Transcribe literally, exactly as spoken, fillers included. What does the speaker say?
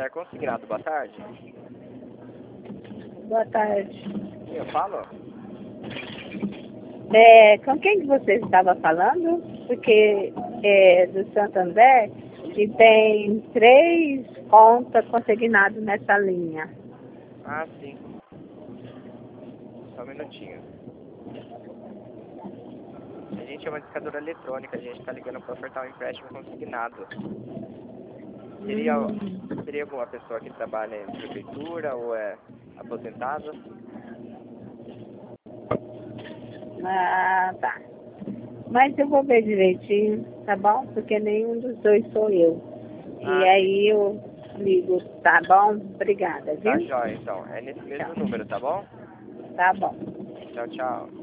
Senhor Consignado, boa tarde. Boa tarde. Eu falo? É, com quem que você estava falando? Porque é do Santander e tem três contas consignadas nessa linha. Ah, sim. Só um minutinho. A gente é uma discadora eletrônica, a gente está ligando para ofertar um empréstimo consignado. Seria, Hum. seria alguma pessoa que trabalha em prefeitura ou é aposentada? Ah, tá. Mas eu vou ver direitinho, tá bom? Porque nenhum dos dois sou eu. E Ah, aí eu ligo, tá bom? Obrigada, tá viu? jóia, então. É nesse mesmo Tchau. número, tá bom? Tá bom. Tchau, tchau.